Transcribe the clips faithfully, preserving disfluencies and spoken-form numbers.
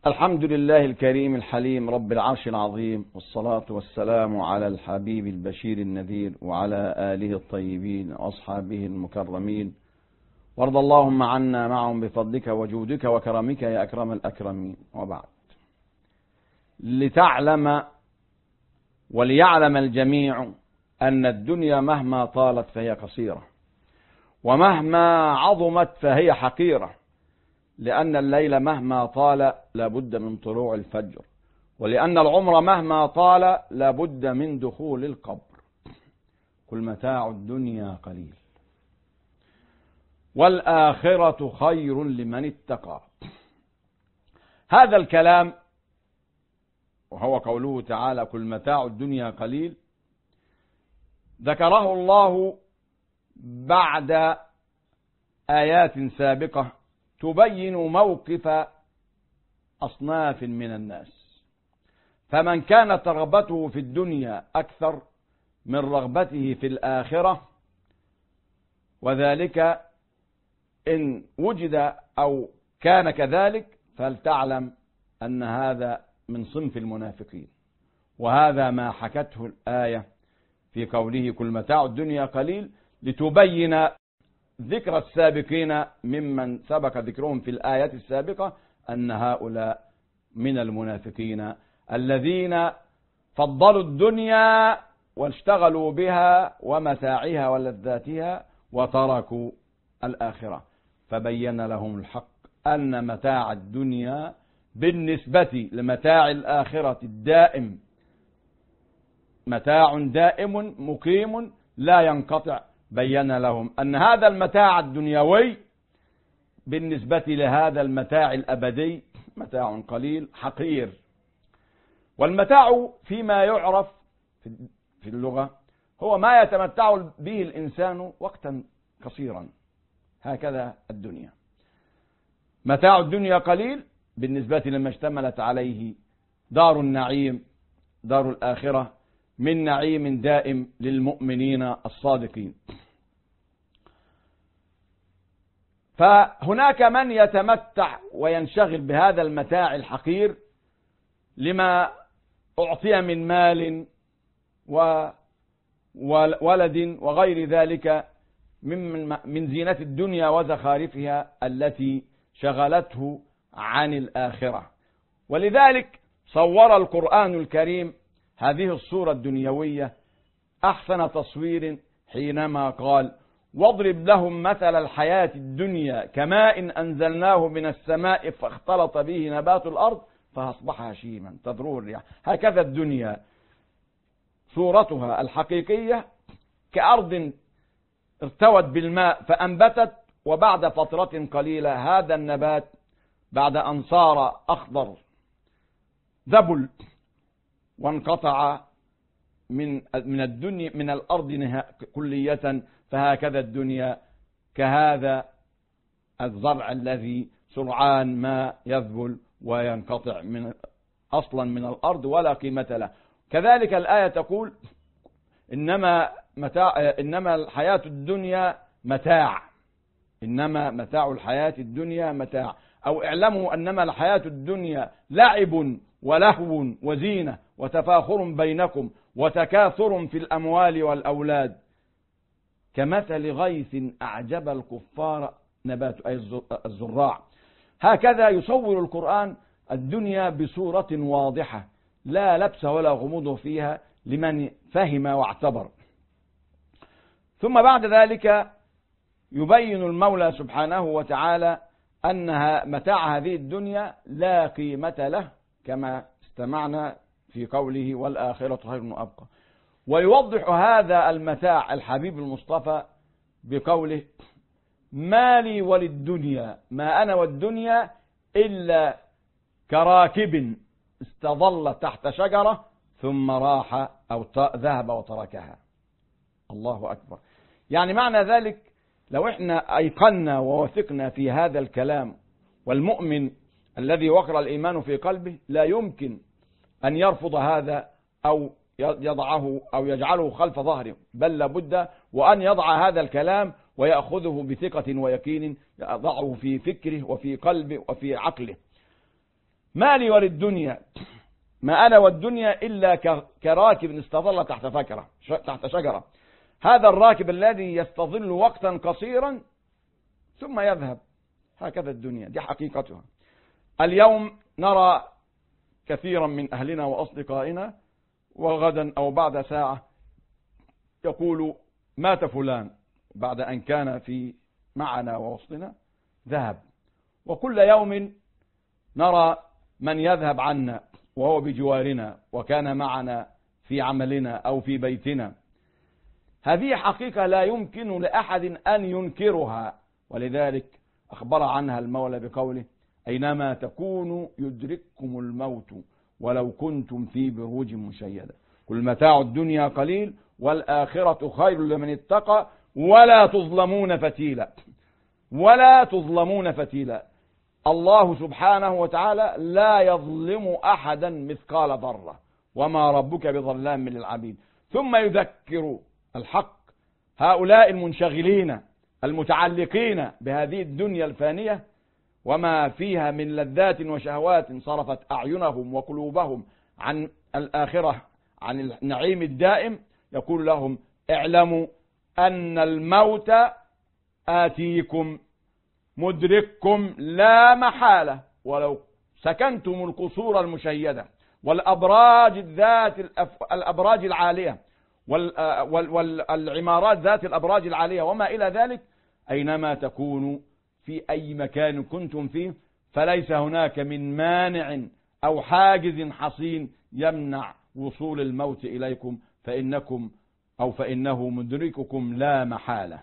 الحمد لله الكريم الحليم رب العرش العظيم، والصلاة والسلام على الحبيب البشير النذير وعلى آله الطيبين وأصحابه المكرمين، وارض اللهم عنا معهم بفضلك وجودك وكرمك يا أكرم الأكرمين. وبعد، لتعلم وليعلم الجميع أن الدنيا مهما طالت فهي قصيرة، ومهما عظمت فهي حقيرة، لأن الليل مهما طال لابد من طلوع الفجر، ولأن العمر مهما طال لابد من دخول القبر. كل متاع الدنيا قليل والآخرة خير لمن اتقى. هذا الكلام وهو قوله تعالى كل متاع الدنيا قليل ذكره الله بعد آيات سابقة تبين موقف أصناف من الناس، فمن كانت رغبته في الدنيا أكثر من رغبته في الآخرة، وذلك إن وجد أو كان كذلك فلتعلم أن هذا من صنف المنافقين، وهذا ما حكته الآية في قوله كل متاع الدنيا قليل، لتبين ذكر السابقين ممن سبق ذكرهم في الآيات السابقة أن هؤلاء من المنافقين الذين فضلوا الدنيا واشتغلوا بها ومتاعها ولذاتها وتركوا الآخرة، فبين لهم الحق أن متاع الدنيا بالنسبة لمتاع الآخرة الدائم متاع دائم مقيم لا ينقطع. بين لهم أن هذا المتاع الدنيوي بالنسبة لهذا المتاع الأبدي متاع قليل حقير. والمتاع فيما يعرف في اللغة هو ما يتمتع به الإنسان وقتا قصيرا، هكذا الدنيا. متاع الدنيا قليل بالنسبة لما اشتملت عليه دار النعيم دار الآخرة من نعيم دائم للمؤمنين الصادقين. فهناك من يتمتع وينشغل بهذا المتاع الحقير لما أعطي من مال وولد وغير ذلك من من زينة الدنيا وزخارفها التي شغلته عن الآخرة. ولذلك صور القرآن الكريم هذه الصورة الدنيوية أحسن تصوير حينما قال واضرب لهم مثل الحياة الدنيا كماء أنزلناه من السماء فاختلط به نبات الأرض فأصبح هشيما تذروه الرياح. هكذا الدنيا صورتها الحقيقية كأرض ارتوت بالماء فأنبتت، وبعد فترة قليلة هذا النبات بعد أن صار أخضر ذبل وانقطع من من الدنيا من الأرض كلية. فهكذا الدنيا كهذا الزرع الذي سرعان ما يذبل وينقطع من أصلا من الأرض ولا قيمة له. كذلك الآية تقول إنما متاع إنما الحياة الدنيا متاع إنما متاع الحياة الدنيا متاع أو اعلموا أنما الحياة الدنيا لعب ولهو وزينة وتفاخر بينكم وتكاثر في الأموال والأولاد كمثل غيث أعجب الكفار نبات أي الزراع. هكذا يصور القرآن الدنيا بصورة واضحة لا لبس ولا غموض فيها لمن فهم واعتبر. ثم بعد ذلك يبين المولى سبحانه وتعالى أنها متاع هذه الدنيا لا قيمة له كما استمعنا في قوله والآخرة خير وأبقى. ويوضح هذا المتاع الحبيب المصطفى بقوله ما لي وللدنيا ما أنا والدنيا إلا كراكب استظل تحت شجرة ثم راح أو ذهب وتركها. الله أكبر. يعني معنى ذلك لو احنا أيقنا ووثقنا في هذا الكلام، والمؤمن الذي وقر الإيمان في قلبه لا يمكن أن يرفض هذا أو يضعه أو يجعله خلف ظهره، بل لابد وأن يضع هذا الكلام ويأخذه بثقة ويقين، يضعه في فكره وفي قلبه وفي عقله. ما لي وللدنيا، ما أنا والدنيا إلا كراكب استظل تحت فكرة تحت شجرة. هذا الراكب الذي يستظل وقتا قصيرا ثم يذهب، هكذا الدنيا، دي حقيقتها. اليوم نرى كثيرا من أهلنا وأصدقائنا وغدا أو بعد ساعة يقول مات فلان بعد أن كان في معنا ووسطنا، ذهب. وكل يوم نرى من يذهب عنا وهو بجوارنا وكان معنا في عملنا أو في بيتنا. هذه حقيقة لا يمكن لأحد أن ينكرها، ولذلك أخبر عنها المولى بقوله أينما تكونوا يدرككم الموت ولو كنتم في بروج مشيدة. كل متاع الدنيا قليل والآخرة خير لمن اتقى ولا تظلمون فتيلا، ولا تظلمون فتيلا. الله سبحانه وتعالى لا يظلم أحدا مثقال ذرة وما ربك بظلام للعبيد. ثم يذكر الحق هؤلاء المنشغلين المتعلقين بهذه الدنيا الفانية وما فيها من لذات وشهوات صرفت أعينهم وقلوبهم عن الآخرة، عن النعيم الدائم، يقول لهم اعلموا أن الموت آتيكم مدرككم لا محالة ولو سكنتم القصور المشيدة والأبراج ذات الأبراج العالية والعمارات ذات الأبراج العالية وما إلى ذلك. أينما تكونوا في أي مكان كنتم فيه فليس هناك من مانع أو حاجز حصين يمنع وصول الموت إليكم، فإنكم أو فإنه مدرككم لا محالة.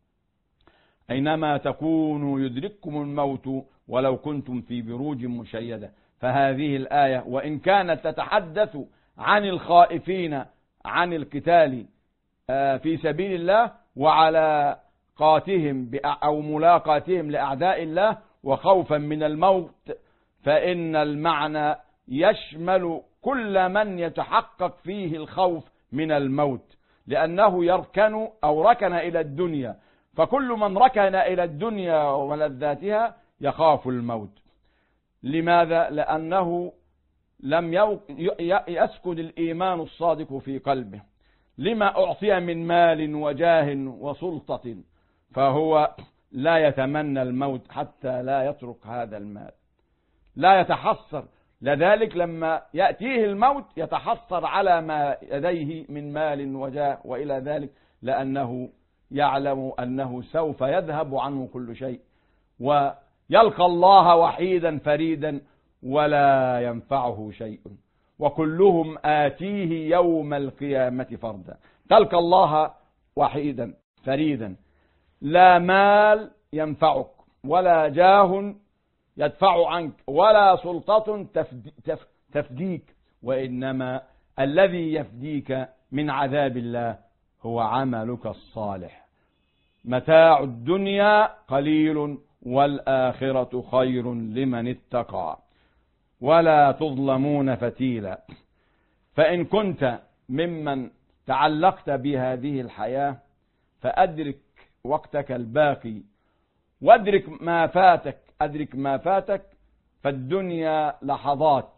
أينما تكونوا يدرككم الموت ولو كنتم في بروج مشيدة. فهذه الآية وإن كانت تتحدث عن الخائفين عن القتال في سبيل الله وعلى قاتهم أو ملاقاتهم لأعداء الله وخوفا من الموت، فإن المعنى يشمل كل من يتحقق فيه الخوف من الموت، لأنه يركن أو ركن إلى الدنيا، فكل من ركن إلى الدنيا ولذاتها يخاف الموت. لماذا؟ لأنه لم يسكن الإيمان الصادق في قلبه لما أعطي من مال وجاه وسلطة، فهو لا يتمنى الموت حتى لا يترك هذا المال، لا يتحسر. لذلك لما يأتيه الموت يتحسر على ما لديه من مال وجاه وإلى ذلك، لأنه يعلم أنه سوف يذهب عنه كل شيء ويلقى الله وحيدا فريدا ولا ينفعه شيء، وكلهم آتيه يوم القيامة فردا. تلقى الله وحيدا فريدا، لا مال ينفعك ولا جاه يدفع عنك ولا سلطة تفديك، وإنما الذي يفديك من عذاب الله هو عملك الصالح. متاع الدنيا قليل والآخرة خير لمن اتقى ولا تظلمون فتيلا. فإن كنت ممن تعلقت بهذه الحياة فأدرك وقتك الباقي وادرك ما فاتك، أدرك ما فاتك، فالدنيا لحظات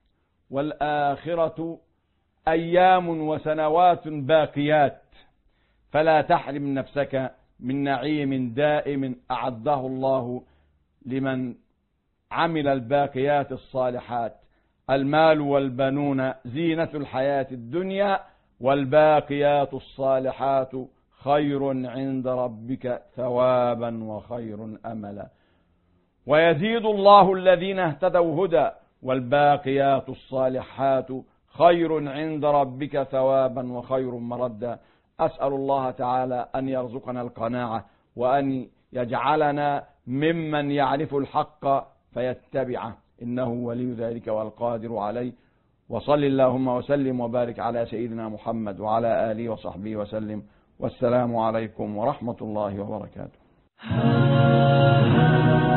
والآخرة أيام وسنوات باقيات، فلا تحرم نفسك من نعيم دائم أعده الله لمن عمل الباقيات الصالحات. المال والبنون زينة الحياة الدنيا والباقيات الصالحات خير عند ربك ثوابا وخير أملا. ويزيد الله الذين اهتدوا هدى والباقيات الصالحات خير عند ربك ثوابا وخير مردا. أسأل الله تعالى أن يرزقنا القناعة وأن يجعلنا ممن يعرف الحق فيتبعه، إنه ولي ذلك والقادر عليه. وصل اللهم وسلم وبارك على سيدنا محمد وعلى آله وصحبه وسلم، والسلام عليكم ورحمة الله وبركاته.